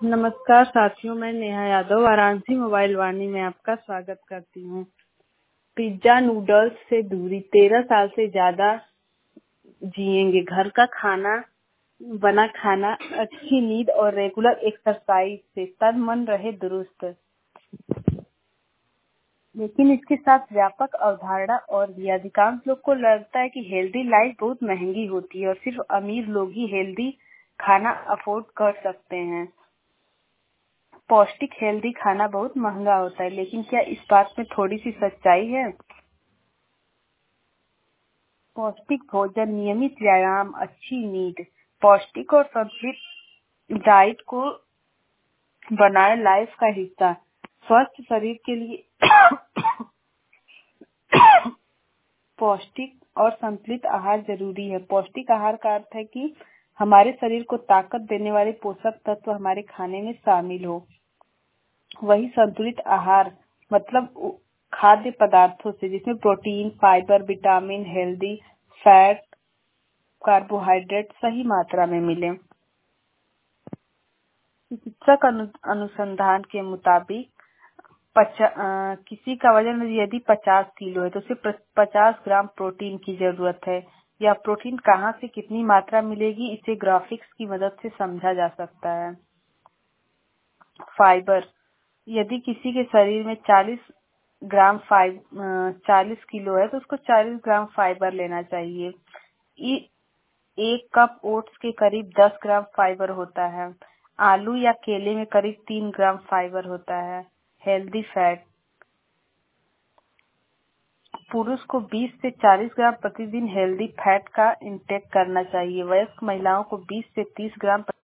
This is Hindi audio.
नमस्कार साथियों, मैं नेहा यादव वाराणसी मोबाइल वाणी में आपका स्वागत करती हूँ। पिज्जा नूडल्स से दूरी, 13 साल से ज्यादा जिएंगे। घर का खाना बना खाना, अच्छी नींद और रेगुलर एक्सरसाइज से तन मन रहे दुरुस्त। लेकिन इसके साथ व्यापक अवधारणा और भी। अधिकांश लोग को लगता है कि हेल्दी लाइफ बहुत महंगी होती है और सिर्फ अमीर लोग ही हेल्दी खाना अफोर्ड कर सकते हैं। पौष्टिक हेल्दी खाना बहुत महंगा होता है, लेकिन क्या इस बात में थोड़ी सी सच्चाई है? पौष्टिक भोजन, नियमित व्यायाम, अच्छी नींद, पौष्टिक और संतुलित डाइट को बनाए लाइफ का हिस्सा। स्वस्थ शरीर के लिए पौष्टिक और संतुलित आहार जरूरी है। पौष्टिक आहार का अर्थ है कि हमारे शरीर को ताकत देने वाले पोषक तत्व हमारे खाने में शामिल हो। वही संतुलित आहार मतलब खाद्य पदार्थों से, जिसमें protein, fibre, vitamin, healthy fat, carbohydrate सही मात्रा में मिले। चिकित्सक अनुसंधान के मुताबिक किसी का वजन यदि 50 किलो है तो उसे 50 ग्राम प्रोटीन की जरूरत है। यह प्रोटीन कहाँ से कितनी मात्रा मिलेगी, इसे ग्राफिक्स की मदद से समझा जा सकता है। फाइबर, यदि किसी के शरीर में 40 किलो है तो उसको 40 ग्राम फाइबर लेना चाहिए। एक कप ओट्स के करीब 10 ग्राम फाइबर होता है। आलू या केले में करीब 3 ग्राम फाइबर होता है। हेल्दी फैट, पुरुष को 20 से 40 ग्राम प्रतिदिन हेल्दी फैट का इंटेक करना चाहिए। वयस्क महिलाओं को 20 से 30 ग्राम